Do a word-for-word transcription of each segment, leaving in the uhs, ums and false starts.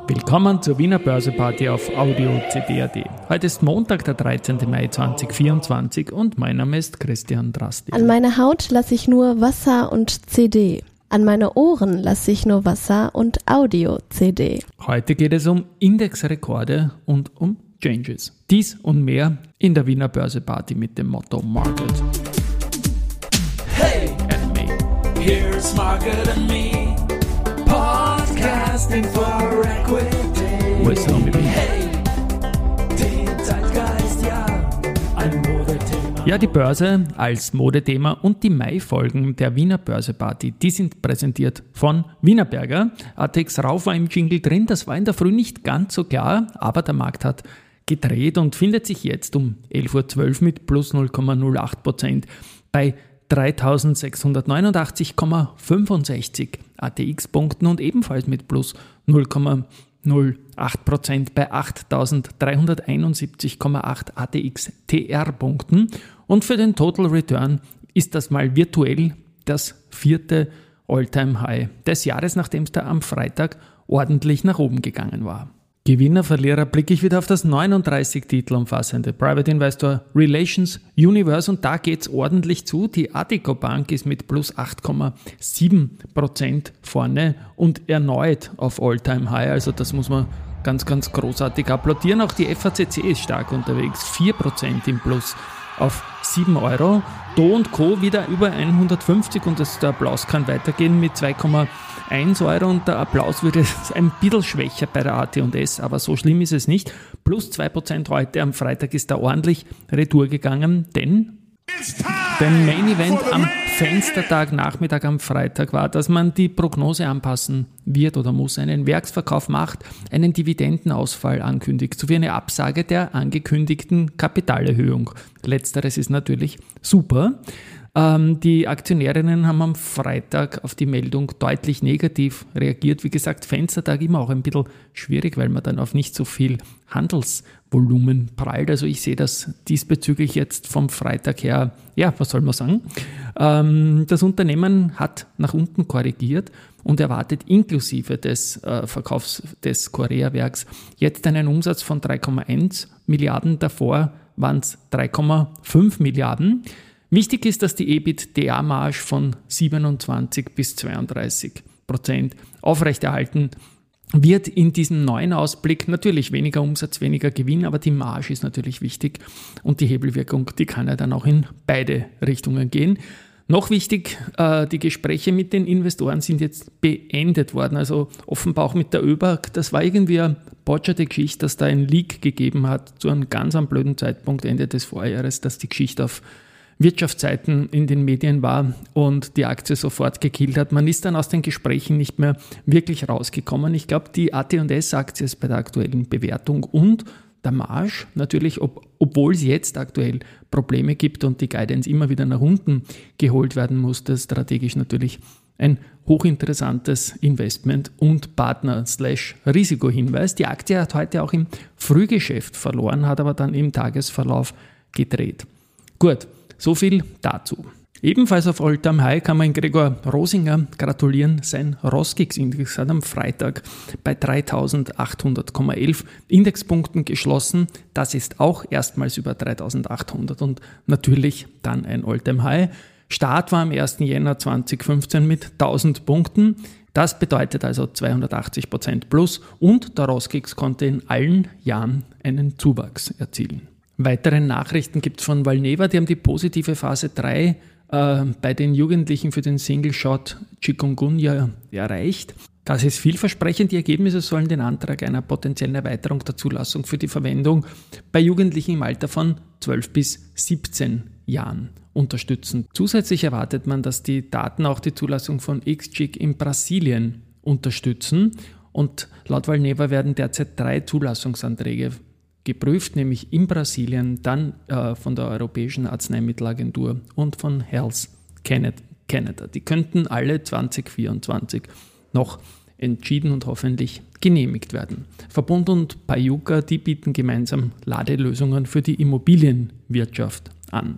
Willkommen zur Wiener Börseparty auf Audio C D punkt A T. Heute ist Montag, der dreizehnten Mai zweitausendvierundzwanzig und mein Name ist Christian Drastil. An meine Haut lasse ich nur Wasser und C D. An meine Ohren lasse ich nur Wasser und Audio-C D. Heute geht es um Indexrekorde und um Changes. Dies und mehr in der Wiener Börseparty mit dem Motto Market. Hey and me, here's Market and me, podcasting for equity. Wo ist er mit mir? Hey, den Zeitgeist, ja, ein Modethema. Ja, die Börse als Modethema und die Mai-Folgen der Wiener Börseparty, die sind präsentiert von Wienerberger. A T X rauf war im Jingle drin, das war in der Früh nicht ganz so klar, aber der Markt hat gedreht und findet sich jetzt um elf Uhr zwölf mit plus null Komma null acht Prozent bei dreitausendsechshundertneunundachtzig Komma fünfundsechzig A T X-Punkten und ebenfalls mit plus null Komma null acht Prozent bei achttausenddreihunderteinundsiebzig Komma acht A T X T R-Punkten. Und für den Total Return ist das mal virtuell das vierte All-Time-High des Jahres, nachdem es da am Freitag ordentlich nach oben gegangen war. Gewinner, Verlierer, blicke ich wieder auf das neununddreißig Titel umfassende Private Investor Relations Universe und da geht es ordentlich zu. Die Addiko Bank ist mit plus acht Komma sieben Prozent vorne und erneut auf All-Time-High, also das muss man ganz, ganz großartig applaudieren. Auch die F A C C ist stark unterwegs, vier Prozent im Plus auf sieben Euro. Do und Co. wieder über hundertfünfzig und das, der Applaus kann weitergehen mit zwei Komma eins Euro und der Applaus würde ein bisschen schwächer bei der A T und S, aber so schlimm ist es nicht. Plus zwei Prozent heute, am Freitag ist da ordentlich Retour gegangen, denn der Main Event am Fenstertag, Nachmittag am Freitag war, dass man die Prognose anpassen wird oder muss, einen Werksverkauf macht, einen Dividendenausfall ankündigt, sowie eine Absage der angekündigten Kapitalerhöhung. Letzteres ist natürlich super. Ähm, die Aktionärinnen haben am Freitag auf die Meldung deutlich negativ reagiert. Wie gesagt, Fenstertag immer auch ein bisschen schwierig, weil man dann auf nicht so viel Handelsvolumen prallt. Also ich sehe das diesbezüglich jetzt vom Freitag her, ja, was soll man sagen? Ähm, das Unternehmen hat nach unten korrigiert und erwartet inklusive des äh, Verkaufs des Korea-Werks jetzt einen Umsatz von drei Komma eins Milliarden. Davor waren es drei Komma fünf Milliarden. Wichtig ist, dass die EBITDA-Marge von siebenundzwanzig bis zweiunddreißig Prozent aufrechterhalten wird in diesem neuen Ausblick. Natürlich weniger Umsatz, weniger Gewinn, aber die Marge ist natürlich wichtig und die Hebelwirkung, die kann ja dann auch in beide Richtungen gehen. Noch wichtig, äh, die Gespräche mit den Investoren sind jetzt beendet worden, also offenbar auch mit der ÖBAG. Das war irgendwie eine botscherte Geschichte, dass da ein Leak gegeben hat zu einem ganz am blöden Zeitpunkt Ende des Vorjahres, dass die Geschichte auf Wirtschaftsseiten in den Medien war und die Aktie sofort gekillt hat. Man ist dann aus den Gesprächen nicht mehr wirklich rausgekommen. Ich glaube, die A T und S-Aktie ist bei der aktuellen Bewertung und der Marge natürlich, ob, obwohl es jetzt aktuell Probleme gibt und die Guidance immer wieder nach unten geholt werden musste, strategisch natürlich ein hochinteressantes Investment und Partner-Risikohinweis. Die Aktie hat heute auch im Frühgeschäft verloren, hat aber dann im Tagesverlauf gedreht. Gut. So viel dazu. Ebenfalls auf All-Time-High kann man Gregor Rosinger gratulieren. Sein Roskix-Index hat am Freitag bei dreitausendachthundert Komma elf Indexpunkten geschlossen. Das ist auch erstmals über dreitausendachthundert und natürlich dann ein All-Time-High. Start war am ersten Jänner zweitausendfünfzehn mit tausend Punkten. Das bedeutet also zweihundertachtzig Prozent plus und der Roskix konnte in allen Jahren einen Zuwachs erzielen. Weitere Nachrichten gibt es von Valneva, die haben die positive Phase drei äh, bei den Jugendlichen für den Single-Shot Chikungunya erreicht. Das ist vielversprechend. Die Ergebnisse sollen den Antrag einer potenziellen Erweiterung der Zulassung für die Verwendung bei Jugendlichen im Alter von zwölf bis siebzehn Jahren unterstützen. Zusätzlich erwartet man, dass die Daten auch die Zulassung von Ixchiq in Brasilien unterstützen und laut Valneva werden derzeit drei Zulassungsanträge geprüft, nämlich in Brasilien, dann äh, von der Europäischen Arzneimittelagentur und von Health Canada. Die könnten alle zwanzig vierundzwanzig noch entschieden und hoffentlich genehmigt werden. Verbund und Payuca, die bieten gemeinsam Ladelösungen für die Immobilienwirtschaft an.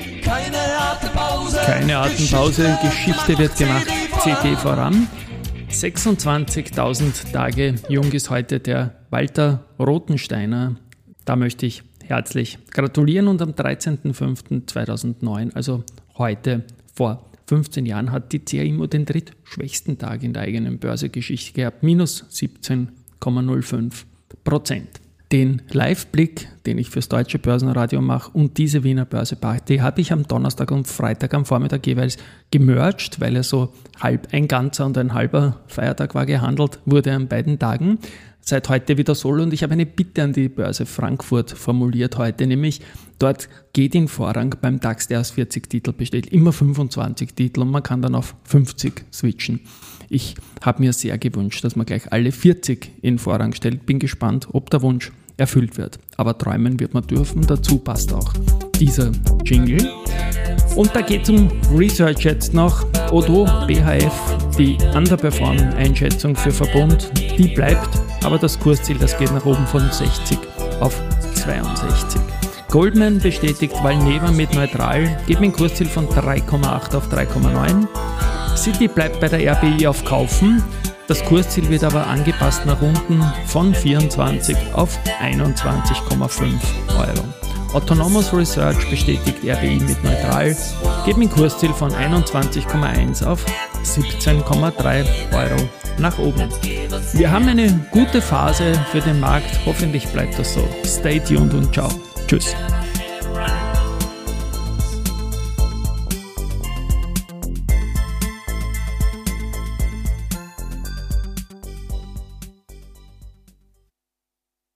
Keine Atempause, Keine Atempause, Geschichte wird gemacht, C T voran. sechsundzwanzigtausend Tage jung ist heute der Walter Rothensteiner. Da möchte ich herzlich gratulieren und am dreizehnten fünften zweitausendneun, also heute vor fünfzehn Jahren, hat die C A Immo den drittschwächsten Tag in der eigenen Börsegeschichte gehabt, minus siebzehn Komma null fünf Prozent. Den Live-Blick, den ich fürs Deutsche Börsenradio mache, und diese Wiener Börse-Party habe ich am Donnerstag und Freitag am Vormittag jeweils gemerged, weil er so halb ein ganzer und ein halber Feiertag war, gehandelt wurde an beiden Tagen. Seit heute wieder solo, und ich habe eine Bitte an die Börse Frankfurt formuliert heute, nämlich dort geht in Vorrang beim DAX, der aus vierzig Titel besteht, immer fünfundzwanzig Titel, und man kann dann auf fünfzig switchen. Ich habe mir sehr gewünscht, dass man gleich alle vierzig in Vorrang stellt. Bin gespannt, ob der Wunsch erfüllt wird. Aber träumen wird man dürfen, dazu passt auch dieser Jingle. Und da geht es um Research jetzt noch. Odo, B H F, die Underperform-Einschätzung für Verbund, die bleibt, aber das Kursziel, das geht nach oben von sechzig auf zweiundsechzig. Goldman bestätigt Valneva mit neutral, geht mit einem Kursziel von drei Komma acht auf drei Komma neun. Citi bleibt bei der R B I auf Kaufen. Das Kursziel wird aber angepasst nach unten von vierundzwanzig auf einundzwanzig Komma fünf Euro. Autonomous Research bestätigt R B I mit neutral, geht mit dem Kursziel von einundzwanzig Komma eins auf siebzehn Komma drei Euro nach oben. Wir haben eine gute Phase für den Markt, hoffentlich bleibt das so. Stay tuned und ciao. Tschüss.